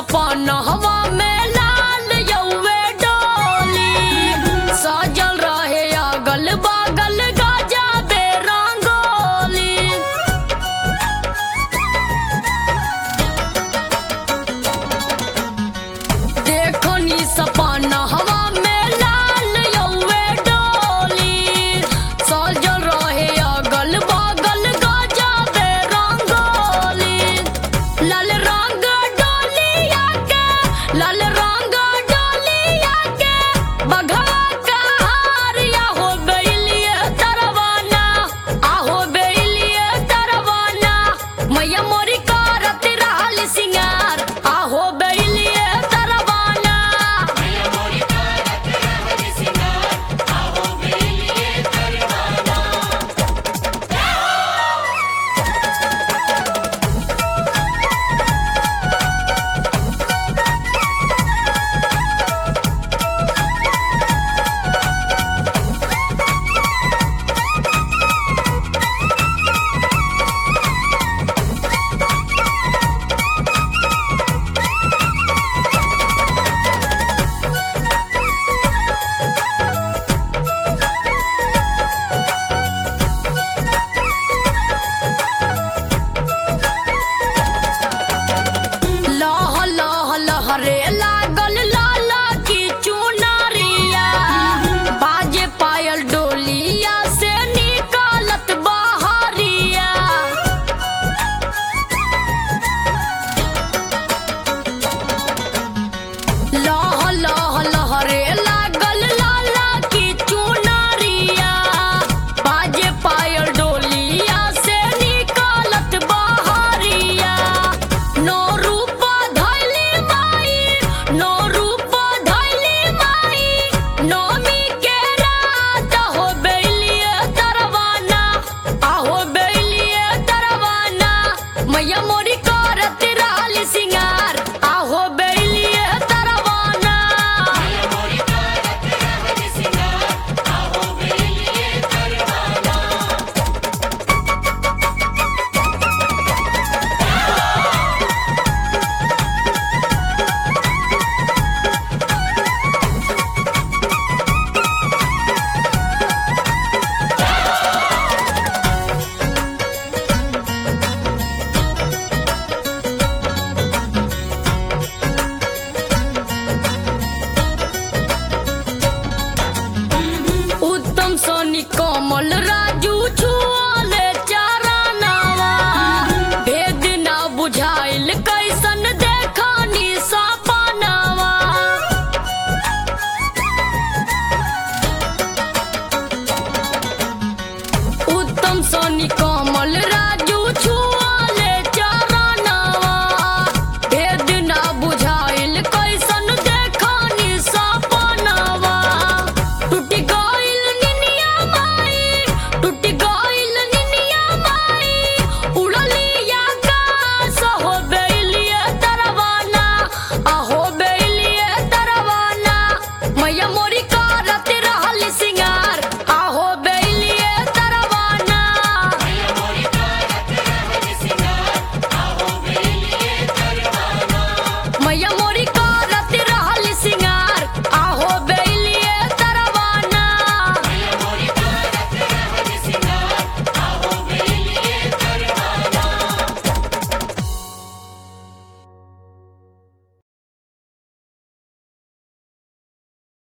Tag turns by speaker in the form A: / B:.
A: सपनवा में लाल यौवे डोली सजल रहे अगल बगल गजबे रंगोली। देखो नी सपनवा में लाल यौवे डोली सजल रहे अगल बगल गजबे रंगोली। लाल रंग बघवा का हारिया हो बेलिए तरवाना आहो बेलिए तरवाना मैया मोरी करत रहल सिंगार आहो बेलिए तरवाना मैया मोरी करत रहल सिंगार आहो बेलिए तरवाना। लह लह लहरे लागल लाला की चुनरिया बाजे पायल डोलिया से निकालत बहरिया। लह लह लहरे लागल लाला की चुनरिया बाजे पायल डोलिया से निकालत बहरिया। नो रूप धैली माई नो रूप धैली माई नौमी के रात हो बेलिए तरवाना आहो बेलिए तरवाना मैया मोरी करत रहल सिंगार आहो बेलिए तरवाना मैया मोरी करत रहल सिंगार आहो बेलिए तरवाना। उत्तम सोनी कोमल राजू छुअले चरनावा भेद ना बुझाइल कैसन देखनी सपनावा। उत्तम सोनी